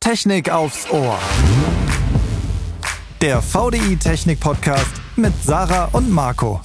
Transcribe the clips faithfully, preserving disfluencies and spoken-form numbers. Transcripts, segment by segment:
Technik aufs Ohr. Der V D I Technik Podcast mit Sarah und Marco.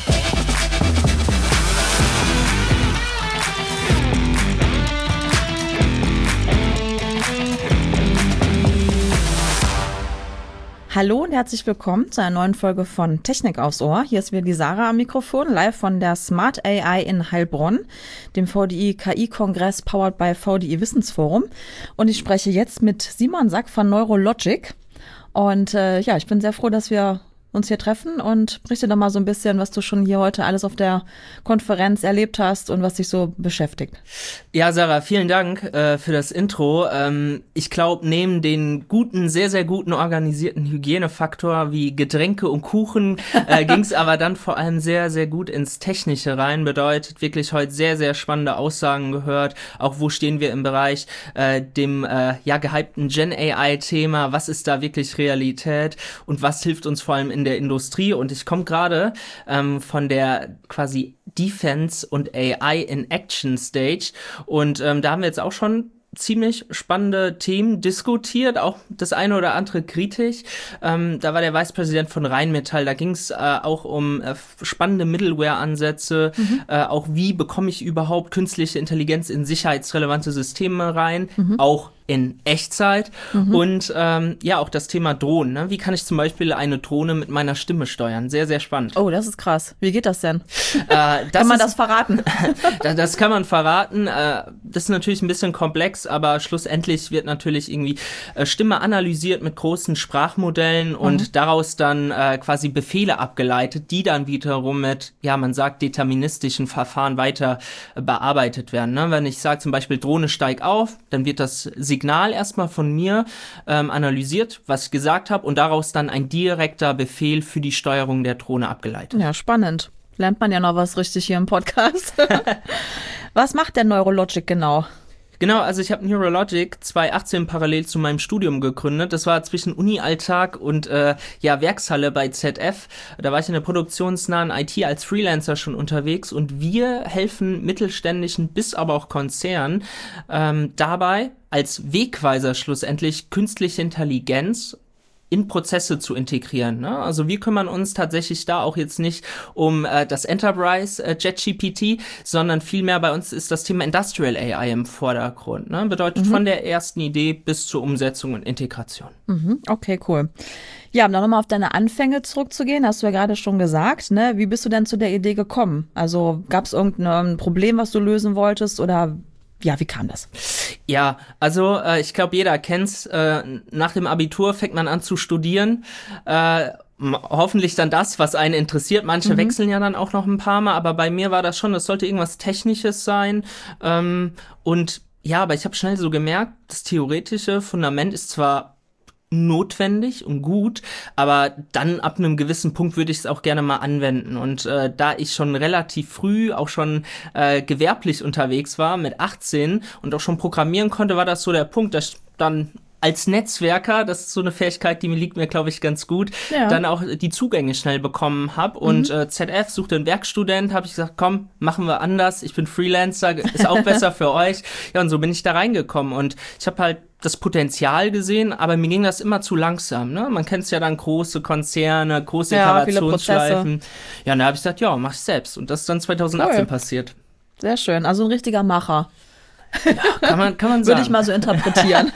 Hallo und herzlich willkommen zu einer neuen Folge von Technik aufs Ohr. Hier ist wieder die Sarah am Mikrofon, live von der Smart A I in Heilbronn, dem V D I K I-Kongress powered by V D I Wissensforum. Und ich spreche jetzt mit Simon Sack von Neurologic. Und äh, ja, ich bin sehr froh, dass wir uns hier treffen, und berichte doch mal so ein bisschen, was du schon hier heute alles auf der Konferenz erlebt hast und was dich so beschäftigt. Ja, Sarah, vielen Dank äh, für das Intro. Ähm, ich glaube, neben den guten, sehr, sehr guten organisierten Hygienefaktor wie Getränke und Kuchen äh, ging es aber dann vor allem sehr, sehr gut ins Technische rein. Bedeutet wirklich heute sehr, sehr spannende Aussagen gehört. Auch wo stehen wir im Bereich äh, dem äh, ja gehypten Gen A I-Thema? Was ist da wirklich Realität und was hilft uns vor allem in in der Industrie? Und ich komme gerade ähm, von der quasi Defense und A I in Action Stage, und ähm, da haben wir jetzt auch schon ziemlich spannende Themen diskutiert, auch das eine oder andere kritisch. Ähm, da war der Vicepräsident von Rheinmetall, da ging es äh, auch um äh, spannende Middleware-Ansätze, mhm. äh, auch wie bekomme ich überhaupt künstliche Intelligenz in sicherheitsrelevante Systeme rein, mhm. auch in Echtzeit. Mhm. Und ähm, ja, auch das Thema Drohnen. Ne? Wie kann ich zum Beispiel eine Drohne mit meiner Stimme steuern? Sehr, sehr spannend. Oh, das ist krass. Wie geht das denn? Äh, das kann man ist, das verraten? Das kann man verraten. Äh, das ist natürlich ein bisschen komplex, aber schlussendlich wird natürlich irgendwie äh, Stimme analysiert mit großen Sprachmodellen, mhm. und daraus dann äh, quasi Befehle abgeleitet, die dann wiederum mit, ja, man sagt, deterministischen Verfahren weiter äh, bearbeitet werden. Ne? Wenn ich sage zum Beispiel Drohne steig auf, dann wird das Signal erstmal von mir ähm, analysiert, was ich gesagt habe, und daraus dann ein direkter Befehl für die Steuerung der Drohne abgeleitet. Ja, spannend. Lernt man ja noch was richtig hier im Podcast. Was macht der Neurologic genau? Genau, also ich habe Neurologic zwanzig achtzehn parallel zu meinem Studium gegründet. Das war zwischen Uni-Alltag und äh, ja Werkshalle bei Z F. Da war ich in der produktionsnahen I T als Freelancer schon unterwegs, und wir helfen mittelständischen bis aber auch Konzernen ähm, dabei, als Wegweiser schlussendlich künstliche Intelligenz in Prozesse zu integrieren. Ne? Also wir kümmern uns tatsächlich da auch jetzt nicht um äh, das Enterprise äh, JetGPT, sondern vielmehr bei uns ist das Thema Industrial A I im Vordergrund. Ne? Bedeutet mhm. von der ersten Idee bis zur Umsetzung und Integration. Mhm. Okay, cool. Ja, um dann nochmal auf deine Anfänge zurückzugehen, hast du ja gerade schon gesagt, ne? Wie bist du denn zu der Idee gekommen? Also gab es irgendein Problem, was du lösen wolltest, oder ja, wie kam das? Ja, also äh, ich glaube, jeder kennt's. Äh, nach dem Abitur fängt man an zu studieren. Äh, hoffentlich dann das, was einen interessiert. Manche mhm. wechseln ja dann auch noch ein paar Mal, aber bei mir war das schon, das sollte irgendwas Technisches sein. Ähm, und ja, aber ich habe schnell so gemerkt, das theoretische Fundament ist zwar notwendig und gut, aber dann ab einem gewissen Punkt würde ich es auch gerne mal anwenden, und äh, da ich schon relativ früh auch schon äh, gewerblich unterwegs war mit achtzehn und auch schon programmieren konnte, war das so der Punkt, dass ich dann als Netzwerker, das ist so eine Fähigkeit, die mir liegt mir, glaube ich, ganz gut, ja. dann auch die Zugänge schnell bekommen habe. Und mhm. äh, Z F suchte einen Werkstudent, habe ich gesagt, komm, machen wir anders, ich bin Freelancer, ist auch besser für euch. Ja, und so bin ich da reingekommen, und ich habe halt das Potenzial gesehen, aber mir ging das immer zu langsam. Ne? Man kennt es ja dann, große Konzerne, große ja, Iterationsschleifen. Ja, und da habe ich gesagt, ja, mach ich selbst. Und das ist dann zwanzig achtzehn cool. passiert. Sehr schön, also ein richtiger Macher. Ja, kann man, kann man sagen. Würde ich mal so interpretieren.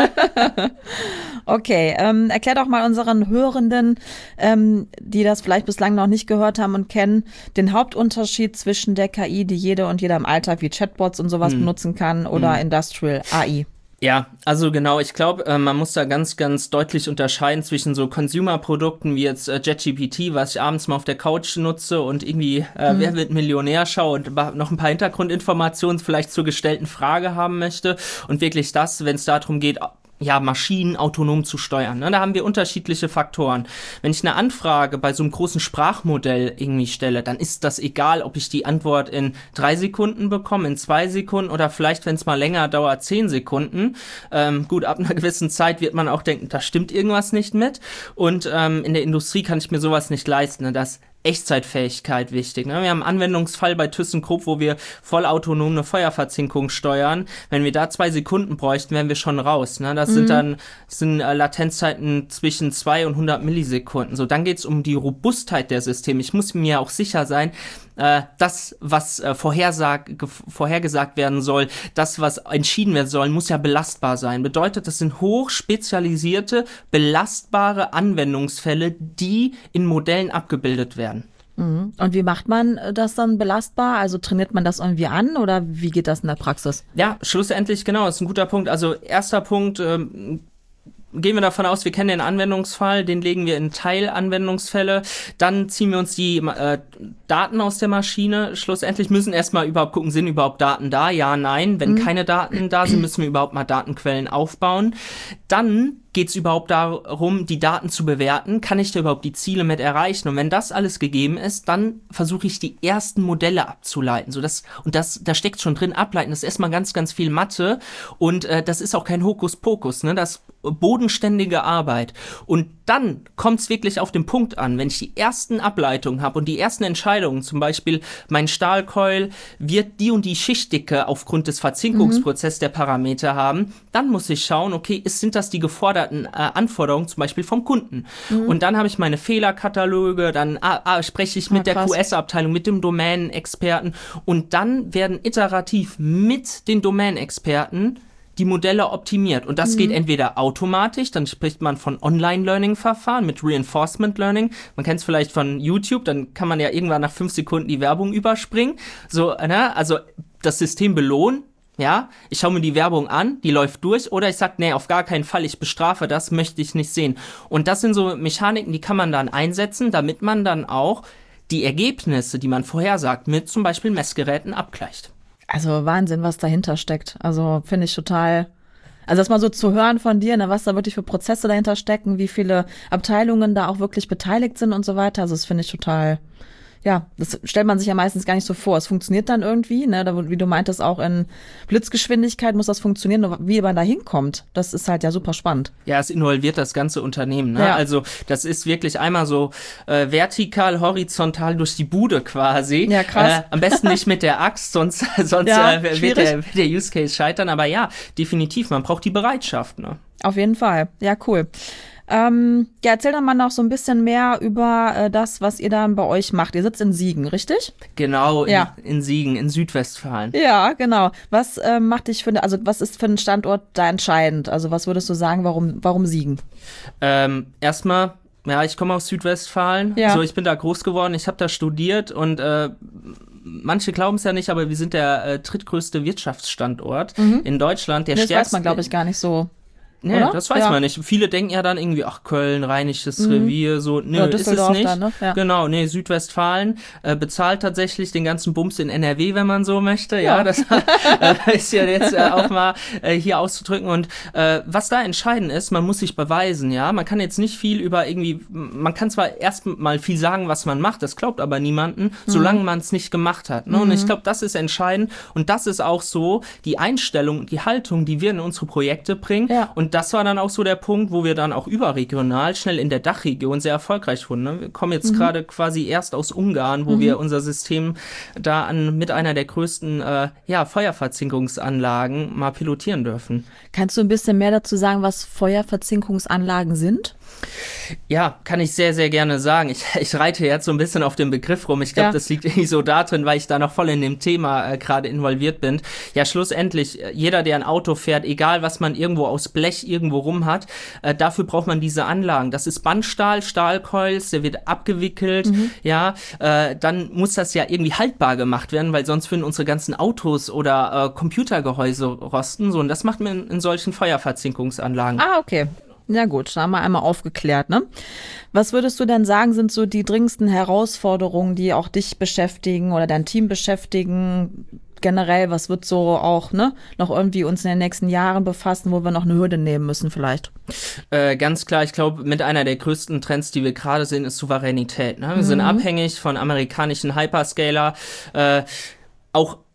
Okay, ähm, erklär doch mal unseren Hörenden, ähm, die das vielleicht bislang noch nicht gehört haben und kennen, den Hauptunterschied zwischen der K I, die jede und jeder im Alltag wie Chatbots und sowas hm. benutzen kann, oder hm. Industrial A I. Ja, also genau, ich glaube, äh, man muss da ganz, ganz deutlich unterscheiden zwischen so Consumer-Produkten wie jetzt äh, JetGPT, was ich abends mal auf der Couch nutze und irgendwie äh, mhm. Wer wird Millionär schaue und noch ein paar Hintergrundinformationen vielleicht zur gestellten Frage haben möchte, und wirklich das, wenn es darum geht, ja, Maschinen autonom zu steuern. Ne? Da haben wir unterschiedliche Faktoren. Wenn ich eine Anfrage bei so einem großen Sprachmodell irgendwie stelle, dann ist das egal, ob ich die Antwort in drei Sekunden bekomme, in zwei Sekunden oder vielleicht, wenn es mal länger dauert, zehn Sekunden. Ähm, gut, ab einer gewissen Zeit wird man auch denken, da stimmt irgendwas nicht mit. Und ähm, in der Industrie kann ich mir sowas nicht leisten. Ne? Das Echtzeitfähigkeit wichtig. Ne? Wir haben einen Anwendungsfall bei ThyssenKrupp, wo wir vollautonom eine Feuerverzinkung steuern. Wenn wir da zwei Sekunden bräuchten, wären wir schon raus. Ne? Das mhm. sind dann das sind äh, Latenzzeiten zwischen zwei und hundert Millisekunden. So, dann geht's um die Robustheit der Systeme. Ich muss mir auch sicher sein, äh, das, was äh, vorhersag, ge- vorhergesagt werden soll, das, was entschieden werden soll, muss ja belastbar sein. Bedeutet, das sind hochspezialisierte, belastbare Anwendungsfälle, die in Modellen abgebildet werden. Und wie macht man das dann belastbar? Also trainiert man das irgendwie an oder wie geht das in der Praxis? Ja, schlussendlich, genau, das ist ein guter Punkt. Also erster Punkt, ähm, gehen wir davon aus, wir kennen den Anwendungsfall, den legen wir in Teilanwendungsfälle, dann ziehen wir uns die äh, Daten aus der Maschine. Schlussendlich müssen erstmal überhaupt gucken, sind überhaupt Daten da? Ja, nein. Wenn mhm. keine Daten da sind, müssen wir überhaupt mal Datenquellen aufbauen. Dann geht es überhaupt darum, die Daten zu bewerten. Kann ich da überhaupt die Ziele mit erreichen? Und wenn das alles gegeben ist, dann versuche ich die ersten Modelle abzuleiten. So das, und das, da steckt schon drin, ableiten. Das ist erstmal ganz, ganz viel Mathe. Und äh, das ist auch kein Hokuspokus, ne? Das ist bodenständige Arbeit. Und dann kommt es wirklich auf den Punkt an, wenn ich die ersten Ableitungen habe und die ersten Entscheidungen, zum Beispiel mein Stahlkeul wird die und die Schichtdicke aufgrund des Verzinkungsprozesses mhm. der Parameter haben, dann muss ich schauen, okay, ist, sind das die geforderten äh, Anforderungen zum Beispiel vom Kunden? Mhm. Und dann habe ich meine Fehlerkataloge, dann ah, ah, spreche ich mit ja, der Q S-Abteilung, mit dem Domänenexperten und dann werden iterativ mit den Domänenexperten die Modelle optimiert. Und das mhm. geht entweder automatisch, dann spricht man von Online-Learning-Verfahren mit Reinforcement Learning. Man kennt es vielleicht von YouTube, dann kann man ja irgendwann nach fünf Sekunden die Werbung überspringen. So, ne? Also das System belohnt. Ja, ich schaue mir die Werbung an, die läuft durch, oder ich sag, nee, auf gar keinen Fall, ich bestrafe das, möchte ich nicht sehen. Und das sind so Mechaniken, die kann man dann einsetzen, damit man dann auch die Ergebnisse, die man vorhersagt, mit zum Beispiel Messgeräten abgleicht. Also Wahnsinn, was dahinter steckt. Also finde ich total, also das mal so zu hören von dir, ne, was da wirklich für Prozesse dahinter stecken, wie viele Abteilungen da auch wirklich beteiligt sind und so weiter. Also das finde ich total, ja, das stellt man sich ja meistens gar nicht so vor. Es funktioniert dann irgendwie, ne, da, wie du meintest, auch in Blitzgeschwindigkeit muss das funktionieren, wie man da hinkommt. Das ist halt ja super spannend. Ja, es involviert das ganze Unternehmen, ne? Ja. Also das ist wirklich einmal so äh, vertikal, horizontal durch die Bude quasi. Ja, krass. Äh, am besten nicht mit der Axt, sonst, sonst ja, äh, wird, der, wird der Use Case scheitern. Aber ja, definitiv, man braucht die Bereitschaft, ne? Auf jeden Fall. Ja, cool. Ähm, ja, erzähl doch mal noch so ein bisschen mehr über äh, das, was ihr dann bei euch macht. Ihr sitzt in Siegen, richtig? Genau, in, ja. in Siegen, in Südwestfalen. Ja, genau. Was äh, macht dich für, also was ist für einen Standort da entscheidend? Also was würdest du sagen, warum, warum Siegen? Ähm, erstmal, ja, ich komme aus Südwestfalen. Ja. So, ich bin da groß geworden, ich habe da studiert und äh, manche glauben es ja nicht, aber wir sind der äh, drittgrößte Wirtschaftsstandort mhm. in Deutschland. Der das stärkste, weiß man, glaube ich, gar nicht so. Nee, oder? Das weiß ja. man nicht. Viele denken ja dann irgendwie, ach, Köln, Rheinisches mhm. Revier, so, nö, ja, ist es nicht. Dann, ne? Ja. Genau, nee, Südwestfalen äh, bezahlt tatsächlich den ganzen Bums in N R W, wenn man so möchte. Ja, ja das äh, ist ja jetzt äh, auch mal äh, hier auszudrücken. Und äh, was da entscheidend ist, man muss sich beweisen, ja. Man kann jetzt nicht viel über irgendwie, man kann zwar erst mal viel sagen, was man macht, das glaubt aber niemanden, mhm. solange man es nicht gemacht hat. Ne? Mhm. Und ich glaube, das ist entscheidend. Und das ist auch so die Einstellung, die Haltung, die wir in unsere Projekte bringen. Ja. Und das war dann auch so der Punkt, wo wir dann auch überregional schnell in der Dachregion sehr erfolgreich wurden. Ne? Wir kommen jetzt mhm. gerade quasi erst aus Ungarn, wo mhm. wir unser System da an mit einer der größten äh, ja, Feuerverzinkungsanlagen mal pilotieren dürfen. Kannst du ein bisschen mehr dazu sagen, was Feuerverzinkungsanlagen sind? Ja, kann ich sehr, sehr gerne sagen. Ich, ich reite jetzt so ein bisschen auf den Begriff rum. Ich glaube, ja. das liegt irgendwie so da drin, weil ich da noch voll in dem Thema äh, gerade involviert bin. Ja, schlussendlich, jeder, der ein Auto fährt, egal was man irgendwo aus Blech irgendwo rum hat, äh, dafür braucht man diese Anlagen. Das ist Bandstahl, Stahlcoils, der wird abgewickelt, mhm. ja, äh, dann muss das ja irgendwie haltbar gemacht werden, weil sonst würden unsere ganzen Autos oder äh, Computergehäuse rosten, so, und das macht man in, in solchen Feuerverzinkungsanlagen. Ah, okay. Ja gut, da haben wir einmal aufgeklärt, ne? Was würdest du denn sagen, sind so die dringendsten Herausforderungen, die auch dich beschäftigen oder dein Team beschäftigen? Generell, was wird so auch, ne, noch irgendwie uns in den nächsten Jahren befassen, wo wir noch eine Hürde nehmen müssen vielleicht? Äh, ganz klar, ich glaube, mit einer der größten Trends, die wir gerade sehen, ist Souveränität. Ne? Wir mhm. sind abhängig von amerikanischen Hyperscaler, äh, auch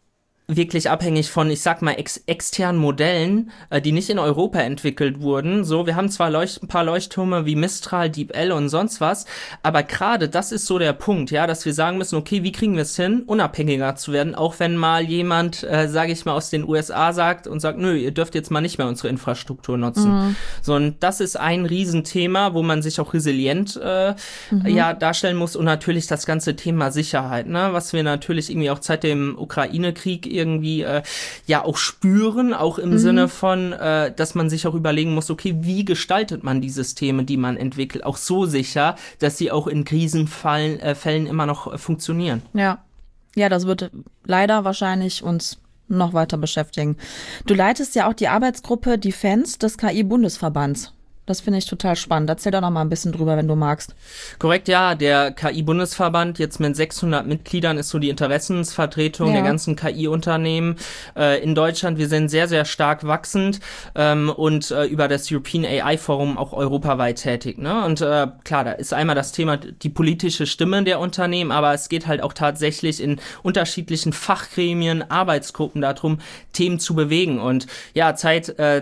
wirklich abhängig von, ich sag mal, ex- externen Modellen, äh, die nicht in Europa entwickelt wurden. So, wir haben zwar Leucht- ein paar Leuchttürme wie Mistral, DeepL und sonst was, aber gerade das ist so der Punkt, ja, dass wir sagen müssen, okay, wie kriegen wir es hin, unabhängiger zu werden, auch wenn mal jemand, äh, sage ich mal, aus den U S A sagt und sagt, nö, ihr dürft jetzt mal nicht mehr unsere Infrastruktur nutzen. Mhm. So, und das ist ein Riesenthema, wo man sich auch resilient äh, mhm. ja, darstellen muss und natürlich das ganze Thema Sicherheit, ne, was wir natürlich irgendwie auch seit dem Ukraine-Krieg irgendwie äh, ja auch spüren, auch im mhm. Sinne von, äh, dass man sich auch überlegen muss, okay, wie gestaltet man die Systeme, die man entwickelt, auch so sicher, dass sie auch in Krisenfällen äh, Fällen immer noch äh, funktionieren. Ja, ja, das wird leider wahrscheinlich uns noch weiter beschäftigen. Du leitest ja auch die Arbeitsgruppe Defense des K I-Bundesverbands. Das finde ich total spannend. Erzähl doch noch mal ein bisschen drüber, wenn du magst. Korrekt, ja. Der K I-Bundesverband, jetzt mit sechshundert Mitgliedern, ist so die Interessensvertretung ja. der ganzen K I-Unternehmen äh, in Deutschland. Wir sind sehr, sehr stark wachsend ähm, und äh, über das European A I-Forum auch europaweit tätig. Ne? Und äh, klar, da ist einmal das Thema die politische Stimme der Unternehmen, aber es geht halt auch tatsächlich in unterschiedlichen Fachgremien, Arbeitsgruppen darum, Themen zu bewegen. Und ja, seit äh,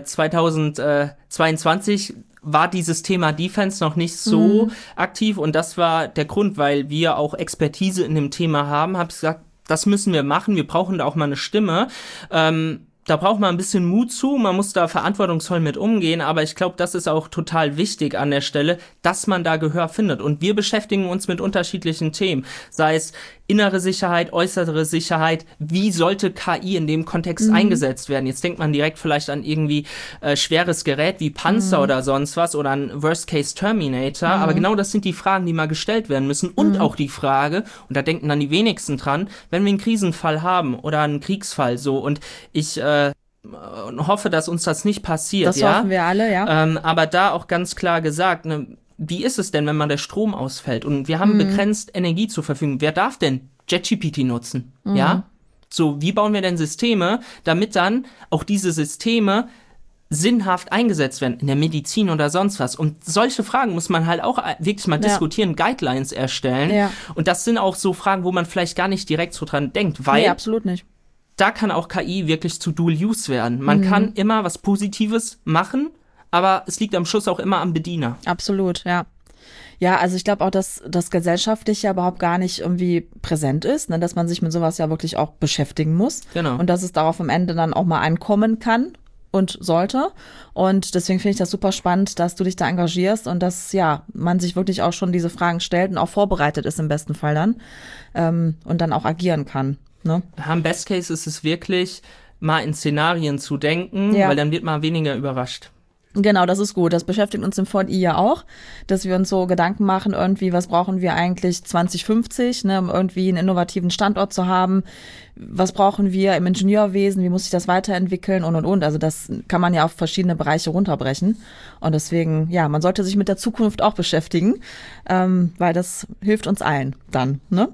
zweitausendzweiundzwanzig war dieses Thema Defense noch nicht so mhm. aktiv und das war der Grund, weil wir auch Expertise in dem Thema haben, habe ich gesagt, das müssen wir machen, wir brauchen da auch mal eine Stimme. Ähm, Da braucht man ein bisschen Mut zu, man muss da verantwortungsvoll mit umgehen, aber ich glaube, das ist auch total wichtig an der Stelle, dass man da Gehör findet. Und wir beschäftigen uns mit unterschiedlichen Themen, sei es innere Sicherheit, äußere Sicherheit, wie sollte K I in dem Kontext mhm. eingesetzt werden? Jetzt denkt man direkt vielleicht an irgendwie äh, schweres Gerät wie Panzer mhm. oder sonst was oder ein Worst-Case-Terminator, mhm. aber genau das sind die Fragen, die mal gestellt werden müssen und mhm. auch die Frage, und da denken dann die wenigsten dran, wenn wir einen Krisenfall haben oder einen Kriegsfall so und ich äh, hoffe, dass uns das nicht passiert. Das ja? hoffen wir alle, ja. Ähm, aber da auch ganz klar gesagt, ne, wie ist es denn, wenn mal der Strom ausfällt und wir haben mhm. begrenzt Energie zur Verfügung? Wer darf denn JetGPT nutzen? Mhm. Ja? So, wie bauen wir denn Systeme, damit dann auch diese Systeme sinnhaft eingesetzt werden, in der Medizin oder sonst was? Und solche Fragen muss man halt auch wirklich mal ja. diskutieren, Guidelines erstellen. Ja. Und das sind auch so Fragen, wo man vielleicht gar nicht direkt so dran denkt, weil nee, absolut nicht. Da kann auch K I wirklich zu Dual Use werden. Man mhm. kann immer was Positives machen, aber es liegt am Schluss auch immer am Bediener. Absolut, ja. Ja, also ich glaube auch, dass das gesellschaftlich ja überhaupt gar nicht irgendwie präsent ist, ne, dass man sich mit sowas ja wirklich auch beschäftigen muss. Genau. Und dass es darauf am Ende dann auch mal ankommen kann und sollte. Und deswegen finde ich das super spannend, dass du dich da engagierst und dass ja man sich wirklich auch schon diese Fragen stellt und auch vorbereitet ist im besten Fall dann ähm, und dann auch agieren kann. Ne? Im Best Case ist es wirklich, mal in Szenarien zu denken, ja. weil dann wird man weniger überrascht. Genau, das ist gut. Das beschäftigt uns im V D I ja auch, dass wir uns so Gedanken machen, irgendwie, was brauchen wir eigentlich zwanzig fünfzig, ne, um irgendwie einen innovativen Standort zu haben. Was brauchen wir im Ingenieurwesen? Wie muss sich das weiterentwickeln? Und, und, und. Also das kann man ja auf verschiedene Bereiche runterbrechen. Und deswegen, ja, man sollte sich mit der Zukunft auch beschäftigen, ähm, weil das hilft uns allen dann, ne?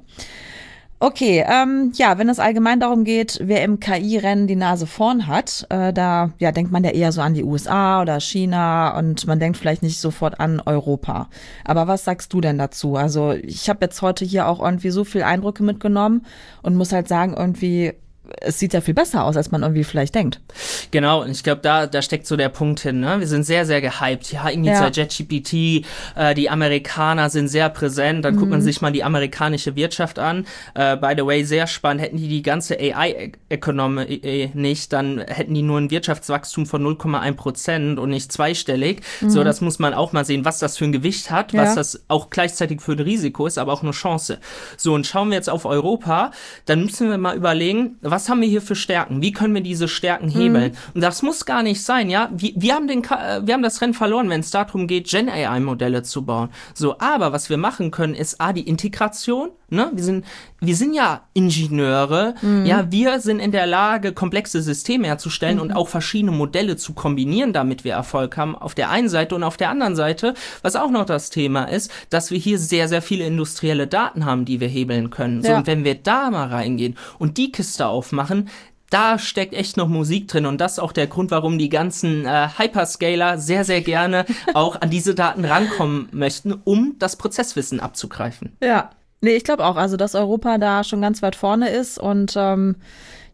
Okay, ähm, ja, wenn es allgemein darum geht, wer im K I-Rennen die Nase vorn hat, äh, da ja, denkt man ja eher so an die U S A oder China und man denkt vielleicht nicht sofort an Europa. Aber was sagst du denn dazu? Also ich habe jetzt heute hier auch irgendwie so viel Eindrücke mitgenommen und muss halt sagen, irgendwie es sieht ja viel besser aus, als man irgendwie vielleicht denkt. Genau, und ich glaube, da da steckt so der Punkt hin, ne? Wir sind sehr, sehr gehypt. Ja, irgendwie ja. seit JetGPT, äh, die Amerikaner sind sehr präsent. Dann mhm. guckt man sich mal die amerikanische Wirtschaft an. Äh, by the way, sehr spannend. Hätten die die ganze A I-Economy nicht, dann hätten die nur ein Wirtschaftswachstum von null Komma eins Prozent und nicht zweistellig. Mhm. So, das muss man auch mal sehen, was das für ein Gewicht hat, ja. was das auch gleichzeitig für ein Risiko ist, aber auch eine Chance. So, und schauen wir jetzt auf Europa, dann müssen wir mal überlegen, was haben wir hier für Stärken? Wie können wir diese Stärken hebeln? Mhm. Und das muss gar nicht sein, ja. Wir, wir, haben den, wir haben das Rennen verloren, wenn es darum geht, Gen-A I-Modelle zu bauen. So, aber was wir machen können, ist A, die Integration, ne? Wir sind, wir sind ja Ingenieure, mhm. ja, wir sind in der Lage, komplexe Systeme herzustellen mhm. und auch verschiedene Modelle zu kombinieren, damit wir Erfolg haben, auf der einen Seite und auf der anderen Seite, was auch noch das Thema ist, dass wir hier sehr, sehr viele industrielle Daten haben, die wir hebeln können. So, ja. Und wenn wir da mal reingehen und die Kiste aufmachen, da steckt echt noch Musik drin und das ist auch der Grund, warum die ganzen äh, Hyperscaler sehr, sehr gerne auch an diese Daten rankommen möchten, um das Prozesswissen abzugreifen. Ja, nee, ich glaube auch, also dass Europa da schon ganz weit vorne ist und ähm, ja,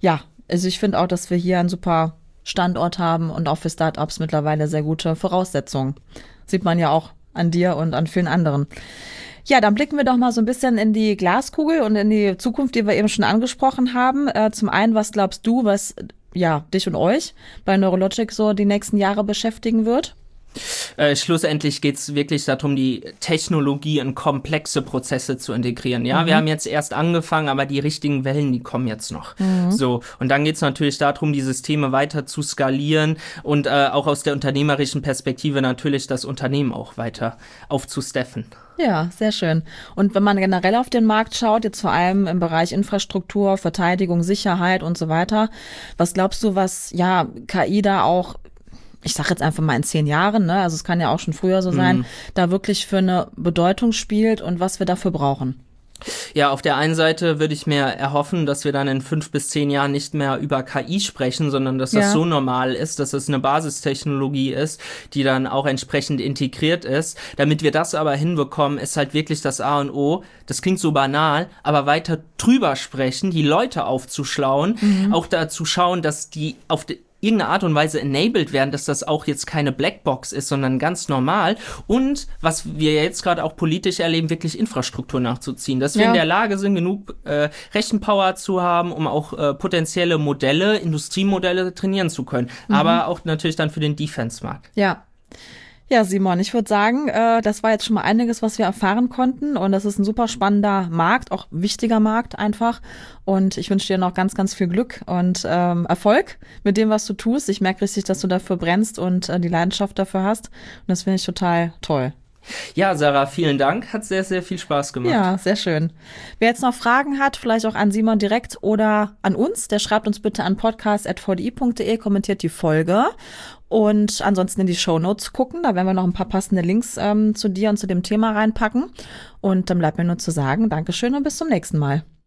also ich finde auch, dass wir hier einen super Standort haben und auch für Startups mittlerweile sehr gute Voraussetzungen. Sieht man ja auch an dir und an vielen anderen. Ja, dann blicken wir doch mal so ein bisschen in die Glaskugel und in die Zukunft, die wir eben schon angesprochen haben. Äh, zum einen, was glaubst du, was ja dich und euch bei Neurologic so die nächsten Jahre beschäftigen wird? Äh, schlussendlich geht es wirklich darum, die Technologie in komplexe Prozesse zu integrieren. Ja, mhm. wir haben jetzt erst angefangen, aber die richtigen Wellen, die kommen jetzt noch. Mhm. So, und dann geht es natürlich darum, die Systeme weiter zu skalieren und äh, auch aus der unternehmerischen Perspektive natürlich das Unternehmen auch weiter aufzusteffen. Ja, sehr schön. Und wenn man generell auf den Markt schaut, jetzt vor allem im Bereich Infrastruktur, Verteidigung, Sicherheit und so weiter, was glaubst du, was ja K I da auch, ich sag jetzt einfach mal in zehn Jahren, ne, also es kann ja auch schon früher so sein, mhm. da wirklich für eine Bedeutung spielt und was wir dafür brauchen? Ja, auf der einen Seite würde ich mir erhoffen, dass wir dann in fünf bis zehn Jahren nicht mehr über K I sprechen, sondern dass das ja. so normal ist, dass es eine Basistechnologie ist, die dann auch entsprechend integriert ist. Damit wir das aber hinbekommen, ist halt wirklich das A und O. Das klingt so banal, aber weiter drüber sprechen, die Leute aufzuschlauen, mhm. auch dazu schauen, dass die auf die irgendeine Art und Weise enabled werden, dass das auch jetzt keine Blackbox ist, sondern ganz normal. Und was wir jetzt gerade auch politisch erleben, wirklich Infrastruktur nachzuziehen. Dass wir ja. in der Lage sind, genug äh, Rechenpower zu haben, um auch äh, potenzielle Modelle, Industriemodelle trainieren zu können. Mhm. Aber auch natürlich dann für den Defense-Markt. Ja. Ja, Simon, ich würde sagen, äh, das war jetzt schon mal einiges, was wir erfahren konnten und das ist ein super spannender Markt, auch wichtiger Markt einfach und ich wünsche dir noch ganz, ganz viel Glück und ähm, Erfolg mit dem, was du tust. Ich merke richtig, dass du dafür brennst und äh, die Leidenschaft dafür hast und das finde ich total toll. Ja, Sarah, vielen Dank. Hat sehr, sehr viel Spaß gemacht. Ja, sehr schön. Wer jetzt noch Fragen hat, vielleicht auch an Simon direkt oder an uns, der schreibt uns bitte an podcast at v d i punkt d e, kommentiert die Folge und ansonsten in die Shownotes gucken. Da werden wir noch ein paar passende Links ähm, zu dir und zu dem Thema reinpacken. Und dann bleibt mir nur zu sagen, Dankeschön und bis zum nächsten Mal.